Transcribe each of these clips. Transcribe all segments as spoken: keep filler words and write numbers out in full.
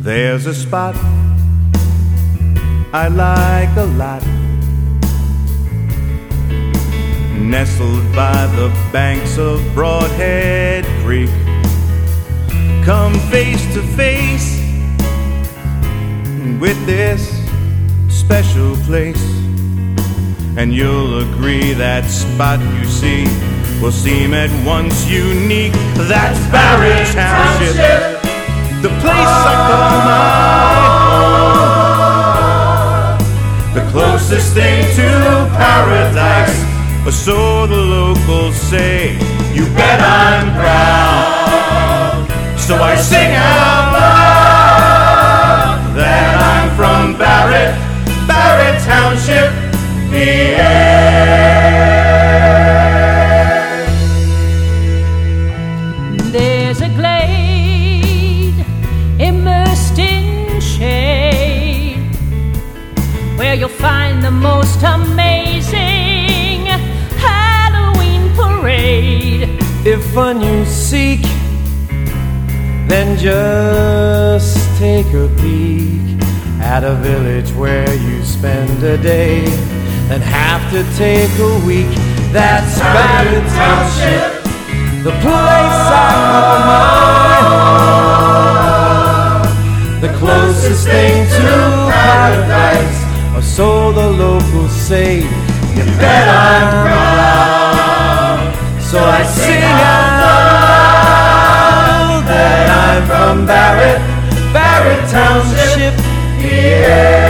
There's a spot I like a lot, nestled by the banks of Broadhead Creek. Come face to face with this special place, and you'll agree that spot you see will seem at once unique. That's Barrett Township, the place I call my home, the closest thing to paradise, or so the locals say. You bet I'm proud, so I sing out loud that I'm from Barrett, Barrett Township, P A. There's a glade immersed in shade where you'll find the most amazing Halloween parade. If fun you seek, then just take a peek at a village where you spend a day, then have to take a week. That's Barrett Township, the place I call my home, the closest thing to paradise, or so the locals say. You bet I'm proud, so I sing out loud that I'm from Barrett, Barrett Township, P A.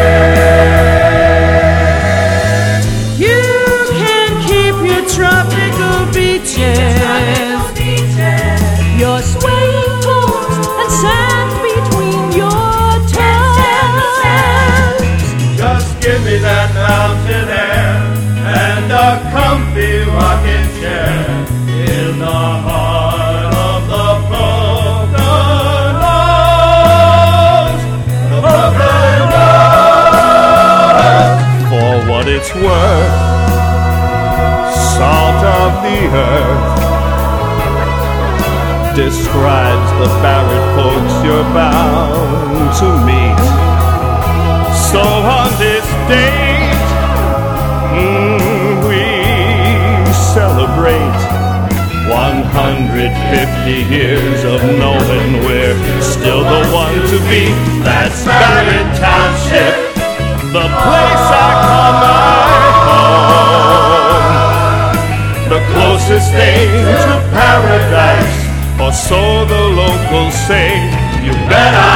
You can keep your tropical beaches, your swaying floors and sand between your toes. Just give me that mountain air and a comfy rocking chair in the heart of the Poconos, the Poconos. For what it's worth, salt of the earth describes the Barrett folks you're bound to meet. So on this date, mm, we celebrate one hundred fifty years of knowing we're still the one to be. That's Barrett Township, the place I call my home, the closest thing to paradise, or so the locals say. You bet I